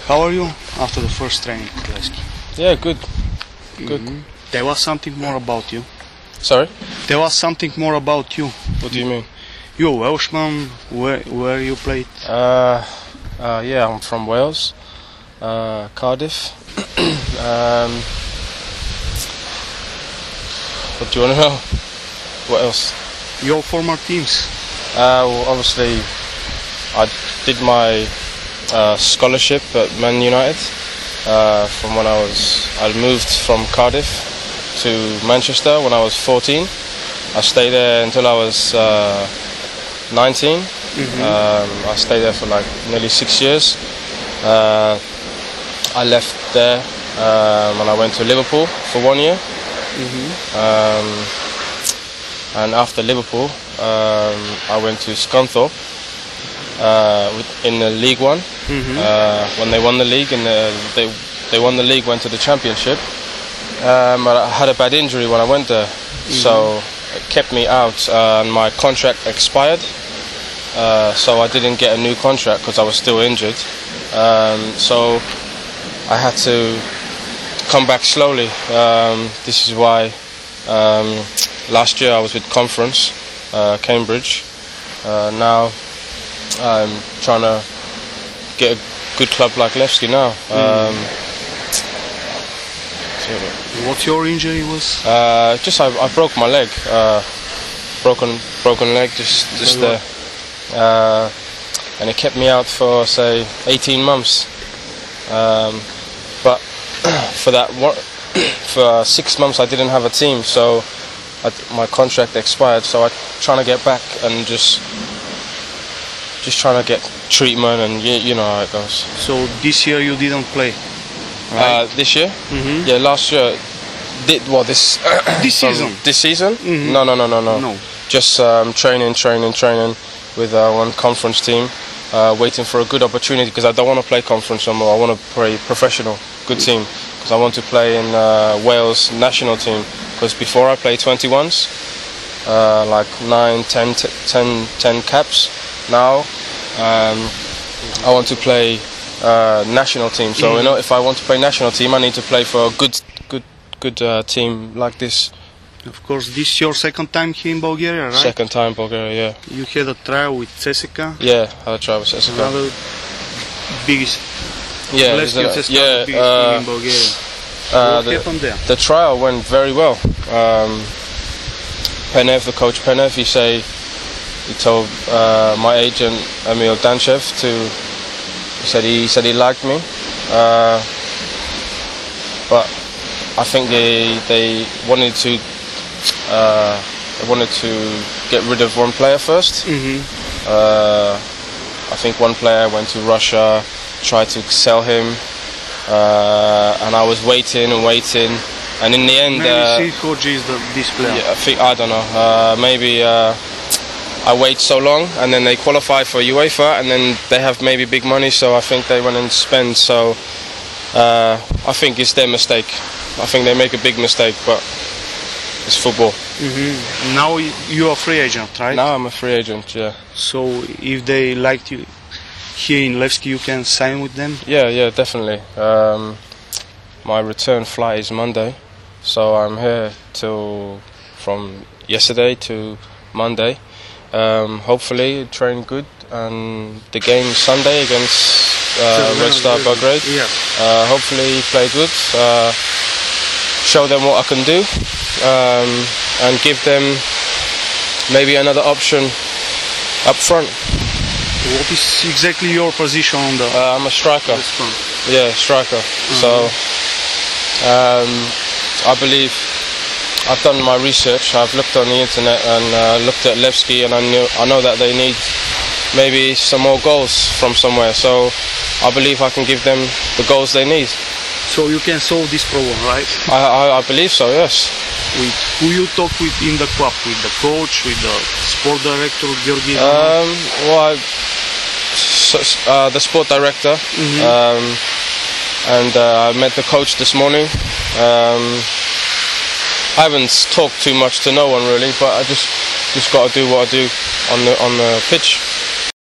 How are you after the first training, Levski? Yeah, good. Good. Tell us something more about you. Sorry? Tell us something more about you. What do you mean? You're Welshman. Where you played? Yeah, I'm from Wales, Cardiff. What do you want to know? What else? Your former teams. Well, obviously, I did my scholarship at Man United. From when I moved from Cardiff to Manchester when I was 14. I stayed there until I was 19. I stayed there for like nearly 6 years. I left there when I went to Liverpool for 1 year. And after Liverpool, I went to Scunthorpe in the League One. When they won the league, and they won the league, went to the Championship. But I had a bad injury when I went there, so it kept me out, and my contract expired. So I didn't get a new contract because I was still injured. So I had to come back slowly. This is why last year I was with Conference, Cambridge. Now I'm trying to get a good club like Levski now. What your injury was? Just I broke my leg, broken leg, just there, and it kept me out for say 18 months. But for 6 months I didn't have a team, so my contract expired. So I'm trying to get back and just trying to get treatment, and you know how it goes. So this year you didn't play, right? This year? Yeah, last year. This season? This season? No. Just training with one Conference team, waiting for a good opportunity, because I don't want to play Conference no more. I want to play professional, good team, because I want to play in Wales national team. Because before I played 21s, like 9, 10 caps. Now I want to play national team. So you know, if I want to play national team, I need to play for a good team like this. Of course, this is your second time here in Bulgaria, right? Second time in Bulgaria, yeah. You had a trial with CSKA. Yeah, I had a trial with CSKA. Another biggest. Yeah, biggest team in Bulgaria. What happened there? The trial went very well. Penev, the coach Penev, he told my agent Emil Danchev he said he liked me, but I think they wanted to get rid of one player first. I think one player went to Russia, tried to sell him, and I was waiting, and in the end, maybe Koji is this player. Yeah, I don't know. Maybe I wait so long, and then they qualify for UEFA, and then they have maybe big money, so I think they went and spend. So I think it's their mistake. I think they make a big mistake, but it's football. Now you're a free agent, right? Now I'm a free agent, yeah. So if they liked you here in Levski, you can sign with them? Yeah, definitely. My return flight is Monday, so I'm here from yesterday to Monday. Hopefully train good, and the game Sunday against Red Star Belgrade. Hopefully play good, show them what I can do, and give them maybe another option up front. What is exactly your position on the? I'm a striker. Yeah, striker. So I believe I've done my research. I've looked on the internet and looked at Levski, and I know that they need maybe some more goals from somewhere. So I believe I can give them the goals they need. So you can solve this problem, right? I believe so, yes. With who you talk with in the club? With the coach, with the sport director, Georgi? The sport director, and I met the coach this morning. I haven't talked too much to no one really, but I just got to do what I do on the pitch.